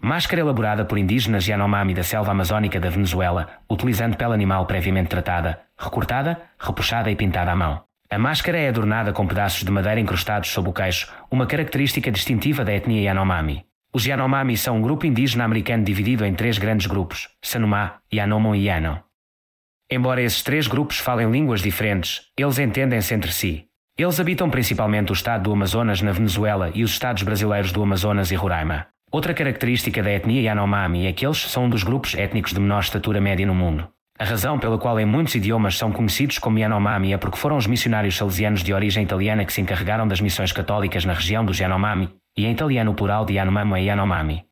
Máscara elaborada por indígenas Yanomami da selva amazónica da Venezuela, utilizando pele animal previamente tratada, recortada, repuxada e pintada à mão. A máscara é adornada com pedaços de madeira incrustados sob o queixo, uma característica distintiva da etnia Yanomami. Os Yanomami são um grupo indígena americano dividido em 3 grandes grupos, Sanumá, Yanomon e Yano. Embora esses 3 grupos falem línguas diferentes, eles entendem-se entre si. Eles habitam principalmente o estado do Amazonas na Venezuela e os estados brasileiros do Amazonas e Roraima. Outra característica da etnia Yanomami é que eles são um dos grupos étnicos de menor estatura média no mundo. A razão pela qual em muitos idiomas são conhecidos como Yanomami é porque foram os missionários salesianos de origem italiana que se encarregaram das missões católicas na região dos Yanomami, e em italiano o plural de Yanomami é Yanomami.